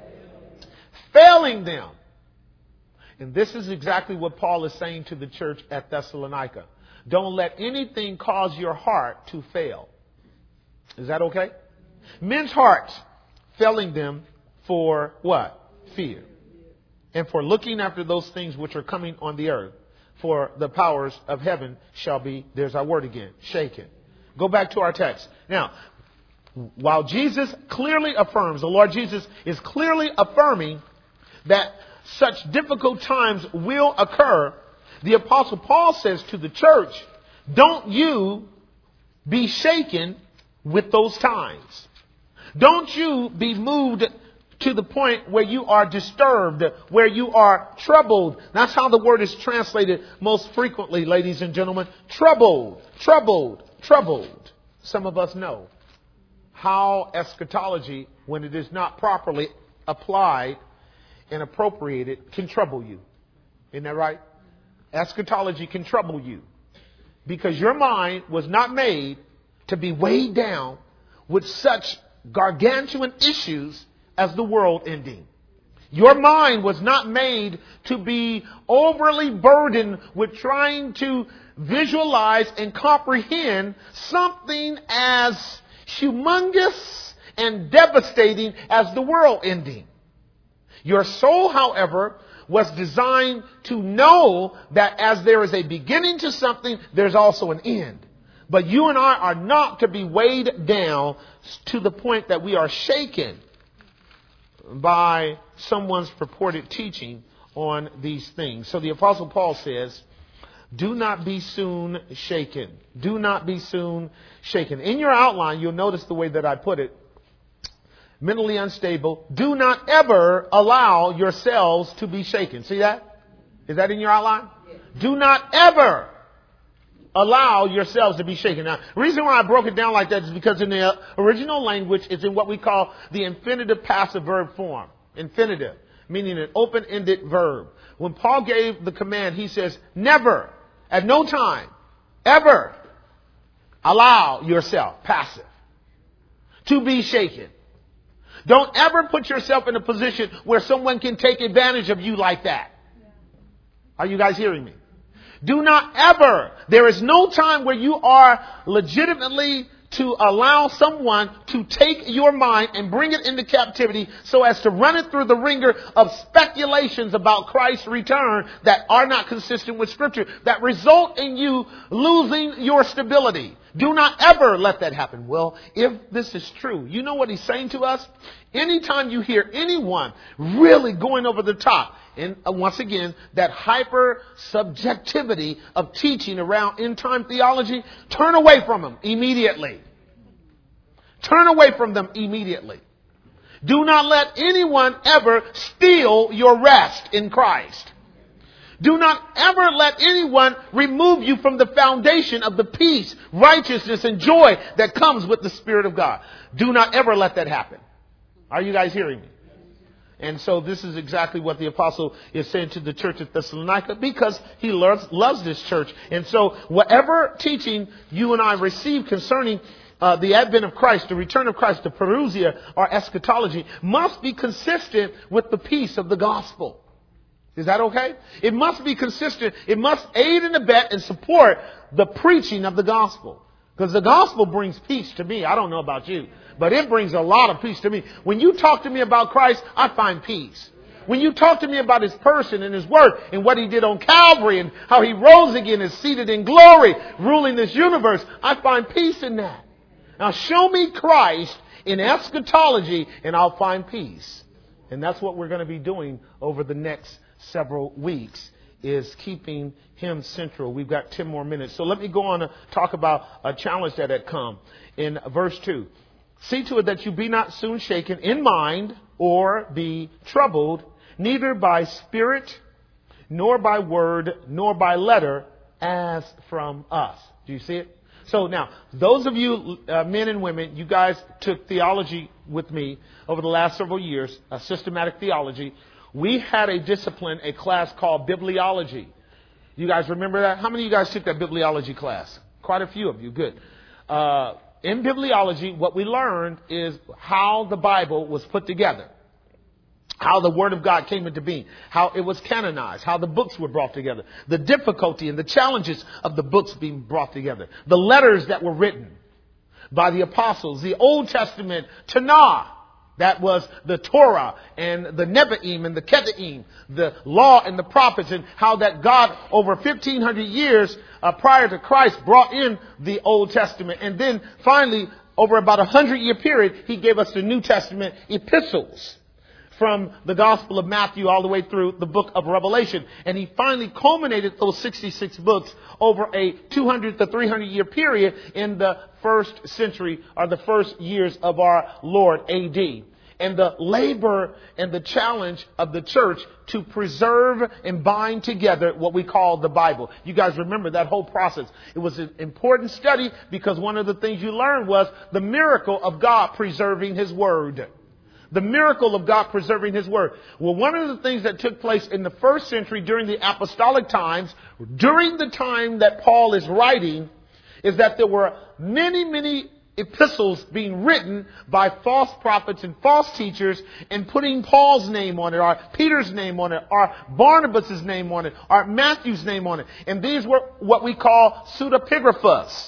Failing them. And this is exactly what Paul is saying to the church at Thessalonica. Don't let anything cause your heart to fail. Is that okay? Men's hearts failing them for what? Fear. And for looking after those things which are coming on the earth. For the powers of heaven shall be, there's our word again, shaken. Go back to our text. Now, while Jesus clearly affirms, the Lord Jesus is clearly affirming that such difficult times will occur, the Apostle Paul says to the church, don't you be shaken with those times. Don't you be moved to the point where you are disturbed, where you are troubled. That's how the word is translated most frequently, ladies and gentlemen. Troubled, troubled, troubled. Some of us know how eschatology, when it is not properly applied and appropriated, can trouble you. Isn't that right? Eschatology can trouble you because your mind was not made to be weighed down with such gargantuan issues as the world ending. Your mind was not made to be overly burdened with trying to visualize and comprehend something as humongous and devastating as the world ending. Your soul, however, was designed to know that as there is a beginning to something, there's also an end. But you and I are not to be weighed down to the point that we are shaken by someone's purported teaching on these things. So the Apostle Paul says, do not be soon shaken. Do not be soon shaken. In your outline, you'll notice the way that I put it. Mentally unstable. Do not ever allow yourselves to be shaken. See that? Is that in your outline? Yes. Do not ever allow yourselves to be shaken. Now, the reason why I broke it down like that is because in the original language, it's in what we call the infinitive passive verb form. Infinitive, meaning an open-ended verb. When Paul gave the command, he says, never, at no time, ever allow yourself, passive, to be shaken. Don't ever put yourself in a position where someone can take advantage of you like that. Are you guys hearing me? Do not ever. There is no time where you are legitimately to allow someone to take your mind and bring it into captivity so as to run it through the ringer of speculations about Christ's return that are not consistent with Scripture, that result in you losing your stability. Do not ever let that happen. Well, if this is true, you know what he's saying to us? Anytime you hear anyone really going over the top, and once again, that hyper subjectivity of teaching around end time theology, turn away from them immediately. Turn away from them immediately. Do not let anyone ever steal your rest in Christ. Do not ever let anyone remove you from the foundation of the peace, righteousness, and joy that comes with the Spirit of God. Do not ever let that happen. Are you guys hearing me? And so this is exactly what the apostle is saying to the church at Thessalonica, because he loves, loves this church. And so whatever teaching you and I receive concerning uh, the advent of Christ, the return of Christ, the parousia or eschatology, must be consistent with the peace of the gospel. Is that okay? It must be consistent. It must aid and abet and support the preaching of the gospel. Because the gospel brings peace to me. I don't know about you, but it brings a lot of peace to me. When you talk to me about Christ, I find peace. When you talk to me about his person and his work and what he did on Calvary and how he rose again and is seated in glory, ruling this universe, I find peace in that. Now show me Christ in eschatology and I'll find peace. And that's what we're going to be doing over the next several weeks, is keeping him central. We've got ten more minutes. So let me go on to talk about a challenge that had come in verse two. See to it that you be not soon shaken in mind or be troubled, neither by spirit, nor by word, nor by letter, as from us. Do you see it? So now, those of you uh, men and women, you guys took theology with me over the last several years, a systematic theology. We had a discipline, a class called bibliology. You guys remember that? How many of you guys took that bibliology class? Quite a few of you. Good. Uh, in bibliology, what we learned is how the Bible was put together, how the Word of God came into being, how it was canonized, how the books were brought together, the difficulty and the challenges of the books being brought together, the letters that were written by the apostles, the Old Testament Tanakh. That was the Torah and the Nevi'im and the Ketuvim, the law and the prophets, and how that God over fifteen hundred years uh, prior to Christ brought in the Old Testament. And then finally, over about a hundred year period, he gave us the New Testament epistles from the Gospel of Matthew all the way through the book of Revelation. And he finally culminated those sixty-six books over a two hundred to three hundred year period in the first century, or the first years of our Lord, A D. And the labor and the challenge of the church to preserve and bind together what we call the Bible. You guys remember that whole process. It was an important study because one of the things you learned was the miracle of God preserving his word. The miracle of God preserving his word. Well, one of the things that took place in the first century during the apostolic times, during the time that Paul is writing, is that there were many, many epistles being written by false prophets and false teachers and putting Paul's name on it, or Peter's name on it, or Barnabas' name on it, or Matthew's name on it. And these were what we call pseudepigraphas.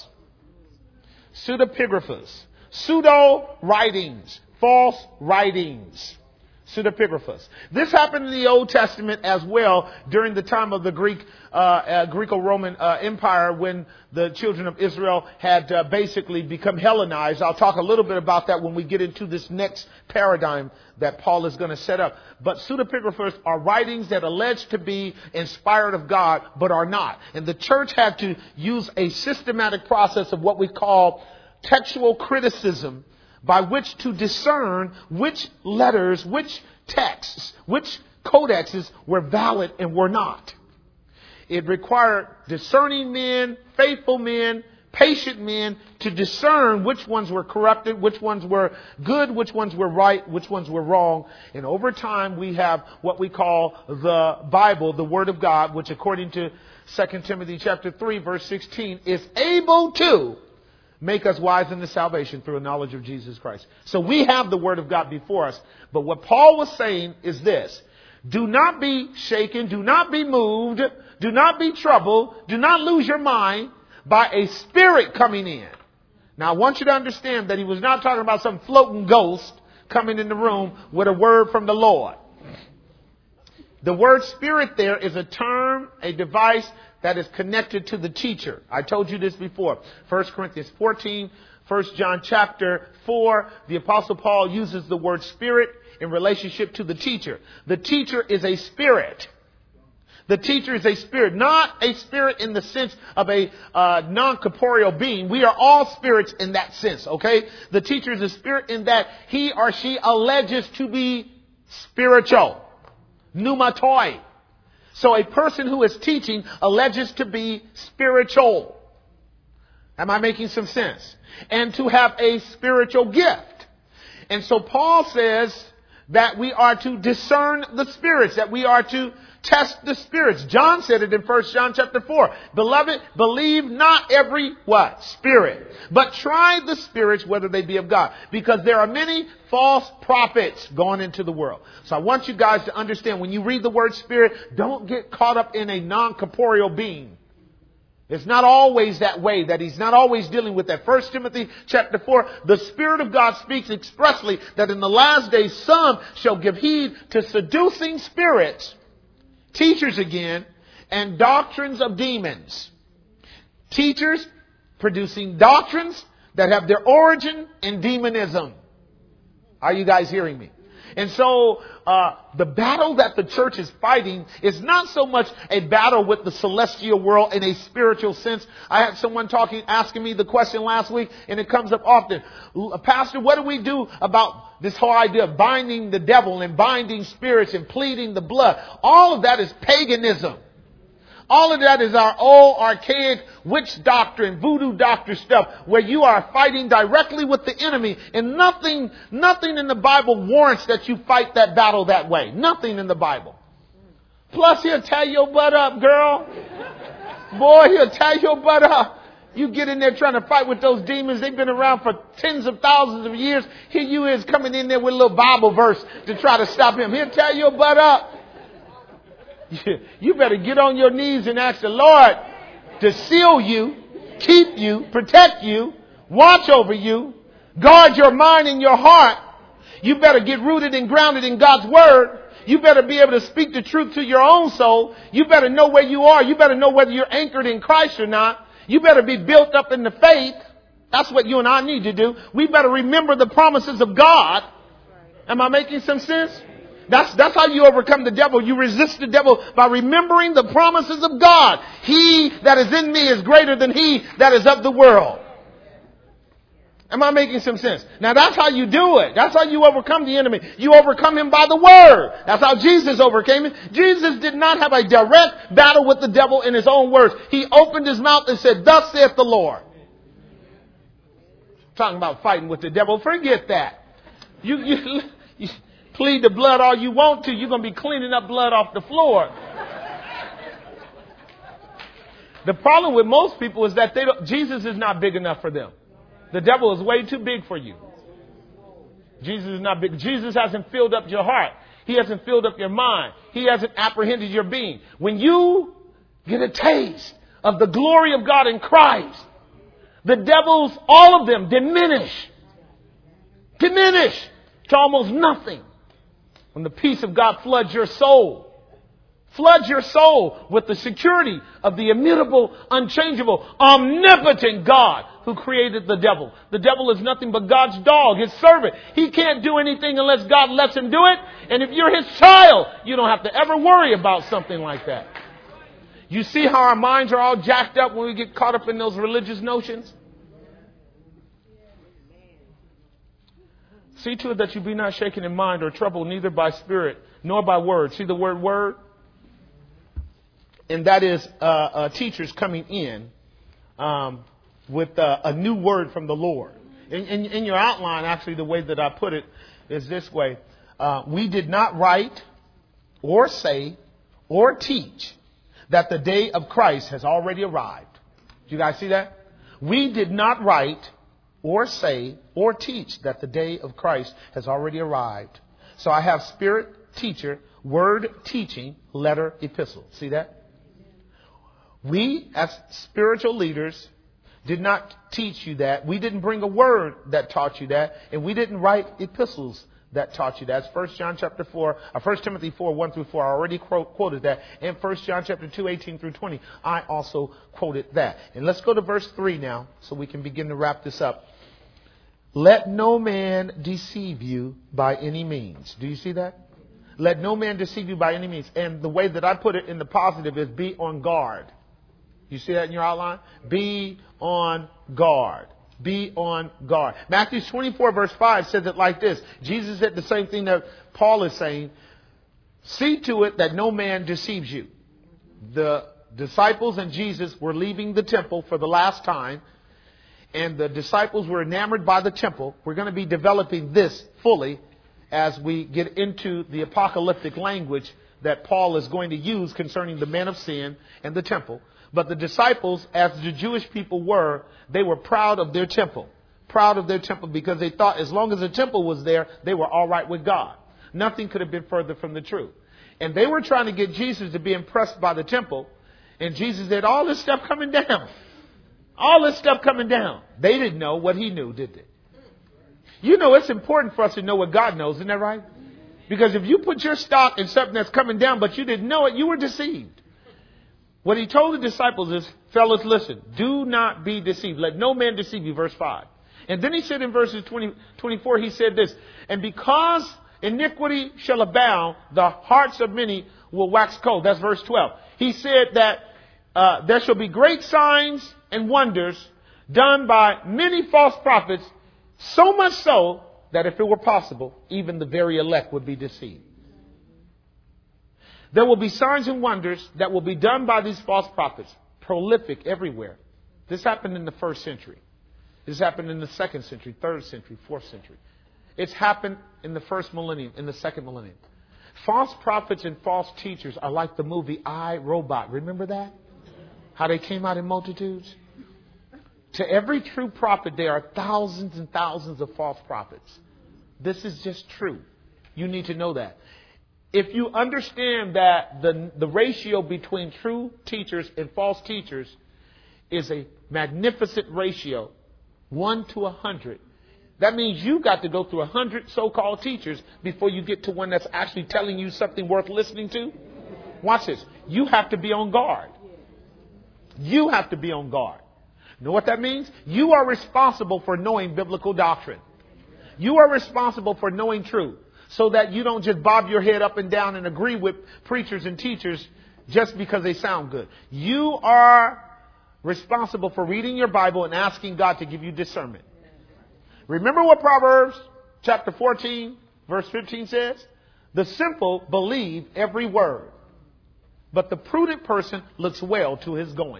Pseudepigraphas. Pseudo writings. False writings. Pseudepigraphas. This happened in the Old Testament as well during the time of the Greek, uh, uh, Greco-Roman uh, Empire, when the children of Israel had uh, basically become Hellenized. I'll talk a little bit about that when we get into this next paradigm that Paul is going to set up. But pseudepigraphas are writings that allege to be inspired of God, but are not. And the church had to use a systematic process of what we call textual criticism, by which to discern which letters, which texts, which codexes were valid and were not. It required discerning men, faithful men, patient men to discern which ones were corrupted, which ones were good, which ones were right, which ones were wrong. And over time we have what we call the Bible, the Word of God, which according to Second Timothy chapter three verse sixteen is able to make us wise in the salvation through a knowledge of Jesus Christ. So we have the Word of God before us. But what Paul was saying is this: do not be shaken, do not be moved, do not be troubled, do not lose your mind by a spirit coming in. Now I want you to understand that he was not talking about some floating ghost coming in the room with a word from the Lord. The word spirit there is a term, a device that is connected to the teacher. I told you this before. First Corinthians fourteen, First John chapter four, the Apostle Paul uses the word spirit in relationship to the teacher. The teacher is a spirit. The teacher is a spirit, not a spirit in the sense of a uh, non-corporeal being. We are all spirits in that sense, okay? The teacher is a spirit in that he or she alleges to be spiritual. Pneumatoi. So a person who is teaching alleges to be spiritual. Am I making some sense? And to have a spiritual gift. And so Paul says that we are to discern the spirits, that we are to test the spirits. John said it in First John chapter four. Beloved, believe not every what? Spirit. But try the spirits whether they be of God. Because there are many false prophets going into the world. So I want you guys to understand, when you read the word spirit, don't get caught up in a non-corporeal being. It's not always that way, that he's not always dealing with that. First Timothy chapter four, the Spirit of God speaks expressly that in the last days some shall give heed to seducing spirits, teachers again, and doctrines of demons. Teachers producing doctrines that have their origin in demonism. Are you guys hearing me? And so uh, the battle that the church is fighting is not so much a battle with the celestial world in a spiritual sense. I had someone talking, asking me the question last week, and it comes up often. Pastor, what do we do about this whole idea of binding the devil and binding spirits and pleading the blood? All of that is paganism. All of that is our old archaic witch doctrine, voodoo doctor stuff, where you are fighting directly with the enemy, and nothing, nothing in the Bible warrants that you fight that battle that way. Nothing in the Bible. Plus, he'll tie your butt up, girl. Boy, he'll tie your butt up. You get in there trying to fight with those demons. They've been around for tens of thousands of years. Here you is coming in there with a little Bible verse to try to stop him. He'll tie your butt up. You better get on your knees and ask the Lord to seal you, keep you, protect you, watch over you, guard your mind and your heart. You better get rooted and grounded in God's word. You better be able to speak the truth to your own soul. You better know where you are. You better know whether you're anchored in Christ or not. You better be built up in the faith. That's what you and I need to do. We better remember the promises of God. Am I making some sense? That's, that's how you overcome the devil. You resist the devil by remembering the promises of God. He that is in me is greater than he that is of the world. Am I making some sense? Now that's how you do it. That's how you overcome the enemy. You overcome him by the word. That's how Jesus overcame him. Jesus did not have a direct battle with the devil in his own words. He opened his mouth and said, "Thus saith the Lord." Talking about fighting with the devil. Forget that. You, you, you plead the blood all you want to. You're going to be cleaning up blood off the floor. The problem with most people is that they don't, Jesus is not big enough for them. The devil is way too big for you. Jesus is not big. Jesus hasn't filled up your heart. He hasn't filled up your mind. He hasn't apprehended your being. When you get a taste of the glory of God in Christ, the devils, all of them, diminish. Diminish to almost nothing. When the peace of God floods your soul. Floods your soul with the security of the immutable, unchangeable, omnipotent God who created the devil. The devil is nothing but God's dog, his servant. He can't do anything unless God lets him do it. And if you're his child, you don't have to ever worry about something like that. You see how our minds are all jacked up when we get caught up in those religious notions? See to it that you be not shaken in mind or troubled, neither by spirit nor by word. See the word word? and that is uh, uh, teachers coming in um, with uh, a new word from the Lord. In, in, in your outline, actually, the way that I put it is this way. Uh, we did not write or say or teach that the day of Christ has already arrived. Do you guys see that? We did not write or say or teach that the day of Christ has already arrived. So I have spirit, teacher, word, teaching, letter, epistle. See that? We, as spiritual leaders, did not teach you that. We didn't bring a word that taught you that. And we didn't write epistles that taught you that. That's First John chapter four, or First Timothy four, one through four. I already quote, quoted that. And First John chapter two, eighteen through twenty. I also quoted that. And let's go to verse three now so we can begin to wrap this up. Let no man deceive you by any means. Do you see that? Let no man deceive you by any means. And the way that I put it in the positive is be on guard. You see that in your outline? Be on guard. Be on guard. Matthew twenty-four verse five says it like this. Jesus said the same thing that Paul is saying. See to it that no man deceives you. The disciples and Jesus were leaving the temple for the last time. And the disciples were enamored by the temple. We're going to be developing this fully as we get into the apocalyptic language that Paul is going to use concerning the men of sin and the temple. But the disciples, as the Jewish people were, they were proud of their temple. Proud of their temple because they thought as long as the temple was there, they were all right with God. Nothing could have been further from the truth. And they were trying to get Jesus to be impressed by the temple. And Jesus said, all this stuff coming down. All this stuff coming down. They didn't know what he knew, did they? You know, it's important for us to know what God knows. Isn't that right? Because if you put your stock in something that's coming down, but you didn't know it, you were deceived. What he told the disciples is, fellas, listen, do not be deceived. Let no man deceive you, verse five. And then he said in verses twenty, twenty-four, he said this, and because iniquity shall abound, the hearts of many will wax cold. That's verse twelve. He said that uh, there shall be great signs and wonders done by many false prophets, so much so that if it were possible, even the very elect would be deceived. There will be signs and wonders that will be done by these false prophets, prolific everywhere. This happened in the first century. This happened in the second century, third century, fourth century. It's happened in the first millennium, in the second millennium. False prophets and false teachers are like the movie I, Robot. Remember that? How they came out in multitudes? To every true prophet, there are thousands and thousands of false prophets. This is just true. You need to know that. If you understand that the, the ratio between true teachers and false teachers is a magnificent ratio, one to a hundred, that means you got to go through a hundred so-called teachers before you get to one that's actually telling you something worth listening to. Watch this. You have to be on guard. You have to be on guard. You know what that means? You are responsible for knowing biblical doctrine. You are responsible for knowing truth. So that you don't just bob your head up and down and agree with preachers and teachers just because they sound good. You are responsible for reading your Bible and asking God to give you discernment. Remember what Proverbs chapter fourteen verse fifteen says? The simple believe every word, but the prudent person looks well to his going.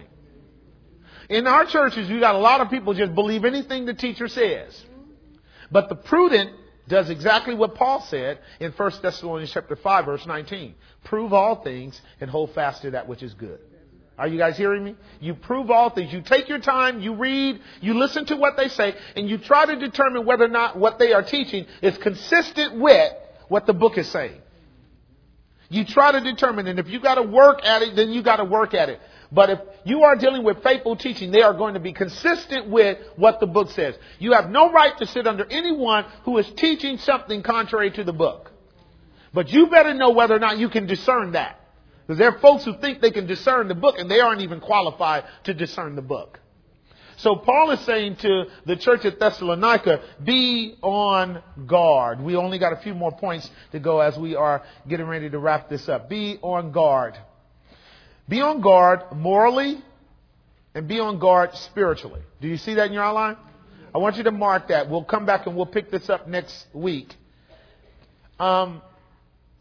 In our churches, you got a lot of people just believe anything the teacher says. But the prudent does exactly what Paul said in First Thessalonians chapter five, verse nineteen. Prove all things and hold fast to that which is good. Are you guys hearing me? You prove all things. You take your time, you read, you listen to what they say, and you try to determine whether or not what they are teaching is consistent with what the book is saying. You try to determine, and if you got to work at it, then you got to work at it. But if you are dealing with faithful teaching, they are going to be consistent with what the book says. You have no right to sit under anyone who is teaching something contrary to the book. But you better know whether or not you can discern that. Because there are folks who think they can discern the book and they aren't even qualified to discern the book. So Paul is saying to the church at Thessalonica, be on guard. We only got a few more points to go as we are getting ready to wrap this up. Be on guard. Be on guard morally and be on guard spiritually. Do you see that in your outline? I want you to mark that. We'll come back and we'll pick this up next week. Um,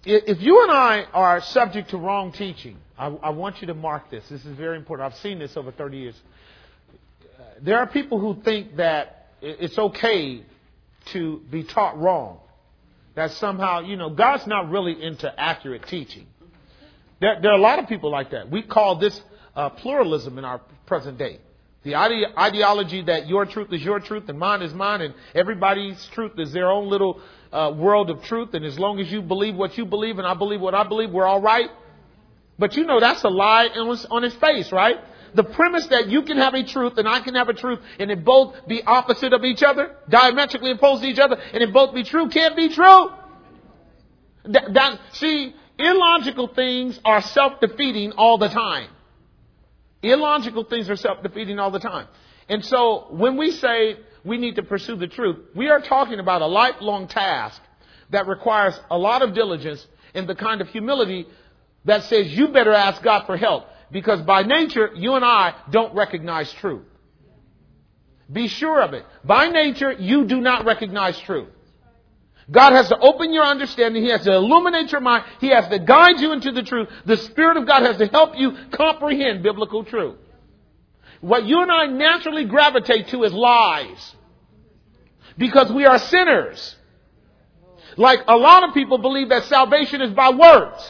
if you and I are subject to wrong teaching, I, I want you to mark this. This is very important. I've seen this over thirty years. Uh, there are people who think that it's okay to be taught wrong. That somehow, you know, God's not really into accurate teaching. There, there are a lot of people like that. We call this uh, pluralism in our present day. The ide- ideology that your truth is your truth and mine is mine and everybody's truth is their own little uh, world of truth. And as long as you believe what you believe and I believe what I believe, we're all right. But you know, that's a lie on, on its face, right? The premise that you can have a truth and I can have a truth and it both be opposite of each other, diametrically opposed to each other, and it both be true, can't be true. That, that, see, illogical things are self-defeating all the time. Illogical things are self-defeating all the time. And so when we say we need to pursue the truth, we are talking about a lifelong task that requires a lot of diligence and the kind of humility that says you better ask God for help. Because by nature, you and I don't recognize truth. Be sure of it. By nature, you do not recognize truth. God has to open your understanding. He has to illuminate your mind. He has to guide you into the truth. The Spirit of God has to help you comprehend biblical truth. What you and I naturally gravitate to is lies. Because we are sinners. Like a lot of people believe that salvation is by works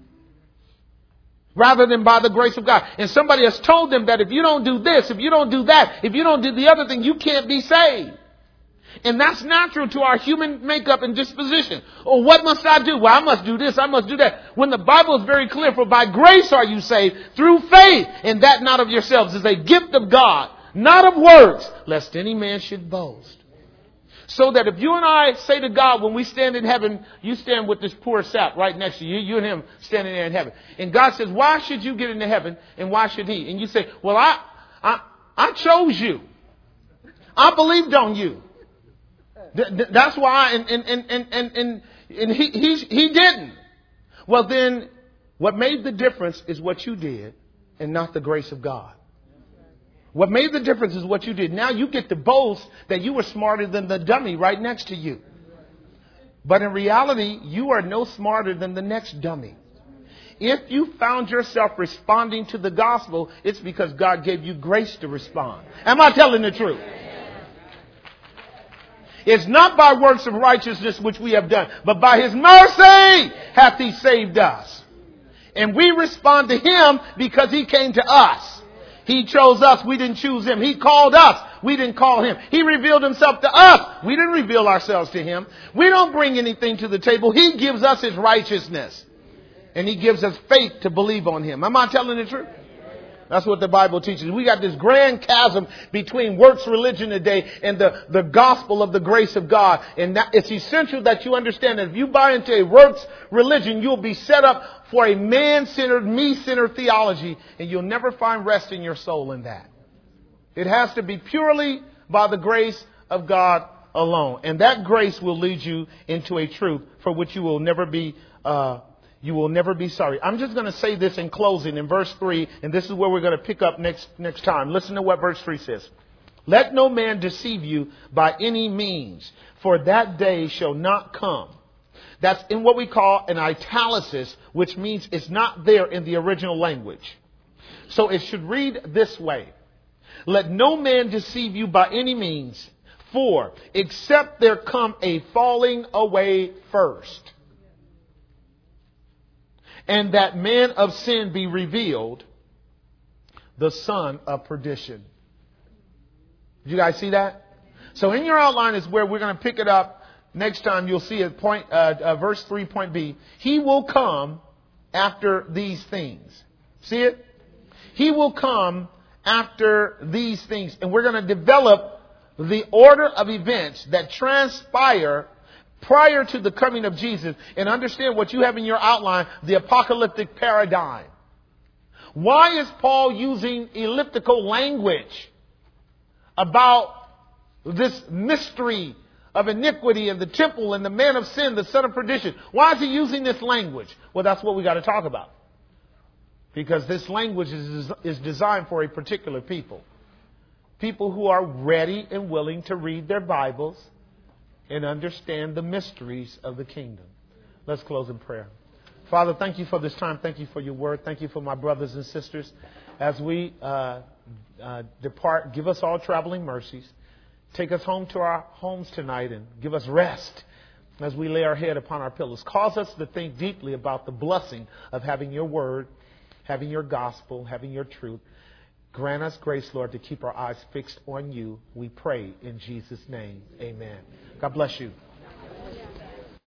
rather than by the grace of God. And somebody has told them that if you don't do this, if you don't do that, if you don't do the other thing, you can't be saved. And that's natural to our human makeup and disposition. Oh, what must I do? Well, I must do this. I must do that. When the Bible is very clear, for by grace are you saved through faith, and that not of yourselves is a gift of God, not of works, lest any man should boast. So that if you and I say to God, when we stand in heaven, you stand with this poor sap right next to you, you and him standing there in heaven. And God says, why should you get into heaven and why should he? And you say, well, I, I, I chose you. I believed on you. That's why, and, and, and, and, and, and he, he, he didn't. Well, then what made the difference is what you did and not the grace of God. What made the difference is what you did. Now you get to boast that you were smarter than the dummy right next to you. But in reality, you are no smarter than the next dummy. If you found yourself responding to the gospel, it's because God gave you grace to respond. Am I telling the truth? It's not by works of righteousness which we have done, but by his mercy hath he saved us. And we respond to him because he came to us. He chose us. We didn't choose him. He called us. We didn't call him. He revealed himself to us. We didn't reveal ourselves to him. We don't bring anything to the table. He gives us his righteousness. And he gives us faith to believe on him. Am I telling the truth? That's what the Bible teaches. We got this grand chasm between works religion today and the, the gospel of the grace of God. And that, it's essential that you understand that if you buy into a works religion, you'll be set up for a man-centered, me-centered theology. And you'll never find rest in your soul in that. It has to be purely by the grace of God alone. And that grace will lead you into a truth for which you will never be uh You will never be sorry. I'm just going to say this in closing in verse three, and this is where we're going to pick up next next time. Listen to what verse three says. Let no man deceive you by any means, for that day shall not come. That's in what we call an italicis, which means it's not there in the original language. So it should read this way. Let no man deceive you by any means, for except there come a falling away first, and that man of sin be revealed, the son of perdition. Did you guys see that? So in your outline is where we're going to pick it up. Next time you'll see it. Point, uh, uh, verse three, point B. He will come after these things. See it? He will come after these things. And we're going to develop the order of events that transpire prior to the coming of Jesus, and understand what you have in your outline, the apocalyptic paradigm. Why is Paul using elliptical language about this mystery of iniquity and the temple and the man of sin, the son of perdition? Why is he using this language? Well, that's what we got to talk about. Because this language is, is designed for a particular people. People who are ready and willing to read their Bibles and understand the mysteries of the kingdom. Let's close in prayer. Father, thank you for this time. Thank you for your word. Thank you for my brothers and sisters. As we uh, uh, depart, give us all traveling mercies. Take us home to our homes tonight and give us rest as we lay our head upon our pillows. Cause us to think deeply about the blessing of having your word, having your gospel, having your truth. Grant us grace, Lord, to keep our eyes fixed on you. We pray in Jesus' name. Amen. God bless you.